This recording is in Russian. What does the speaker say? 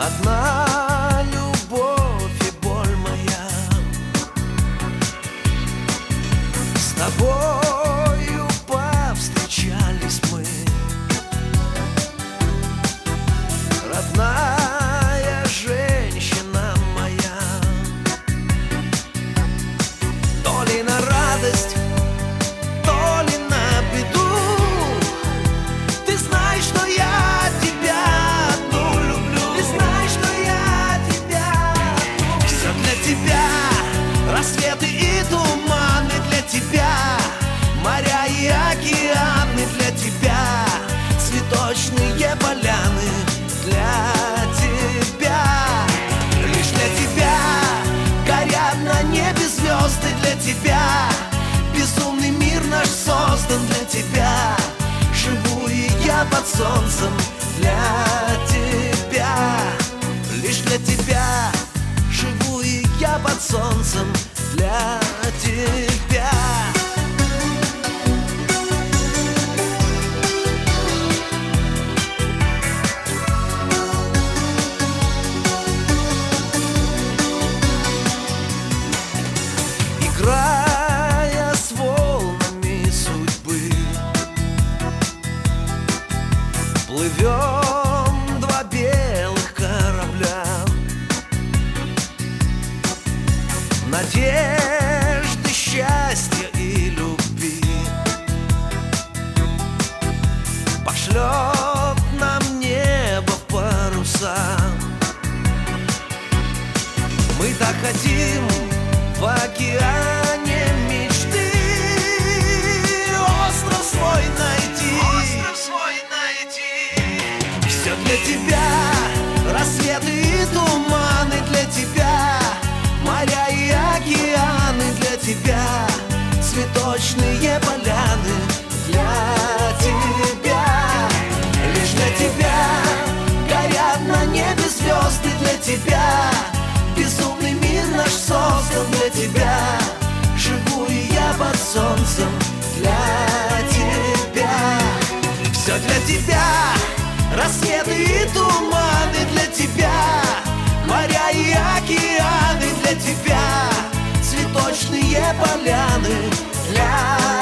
Одна любовь и боль моя, с тобою повстречались мы. Родная женщина моя, то ли на радость, то ли на беду. Ты знаешь, что я тебя одну люблю. Ты знаешь, что я тебя одну. Все для тебя, рассветы и туманы для тебя, моря и океаны для тебя, цветочные поляны для тебя. Лишь для тебя горят на небе звезды для тебя. Безумный мир наш создан для тебя. Живу и я под солнцем для тебя. Лишь для тебя живу и я под солнцем для тебя. Играя с волнами судьбы, плывем два белых корабля. Надежды, счастья и любви пошлет нам небо в паруса. Мы так хотим в океане мечты остров свой найти. Остров свой найти. Все для тебя, рассветы и туманы для тебя, моря и океаны для тебя, цветочные поляны для тебя. Лишь для тебя горят на небе звезды для тебя. Безумный мир наш создан для тебя. Живу и я под солнцем для тебя. Все для тебя, рассветы и туманы для тебя, моря и океаны для тебя, цветочные поляны для